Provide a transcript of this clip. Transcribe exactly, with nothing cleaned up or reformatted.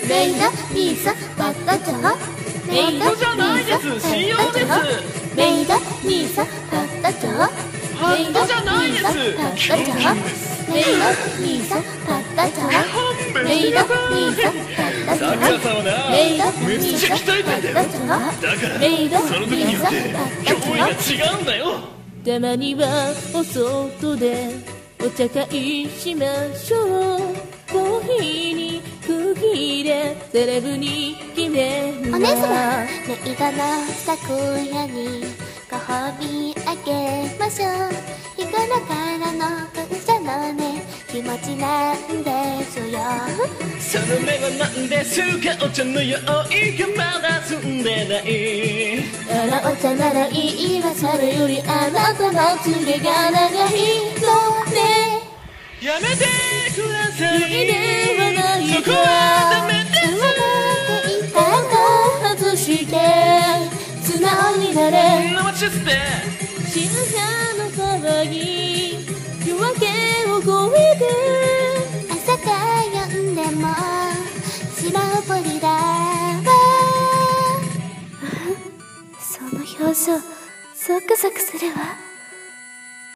メイド兄さんパッタチョメイドじゃないです。信用です。 メイド兄さんパッタチョメイド兄さんパッタチョメイド兄さんパッタチョメイド兄さんパッタチョメイド兄さんパッタチョメイド兄さんパッタチョ違うんだよ。 たまにはお外でお茶会しましょう。コーヒーに区切れセレブに決めるお姉様、メイドの昨夜にご褒美あげましょう。日頃からの感謝のね気持ちなんですよ。 その目は何ですか。お茶の用意がまだ済んでない。 あらお茶ならいいわ。それよりあなたのつげが長いのね。 やめてください。 無理ではないそこはダメです。 外して素直になれ。 生チスで静かな騒ぎ夜明けを越えて朝が呼んでも白ぼりだわ。その表情ゾクゾクするわ。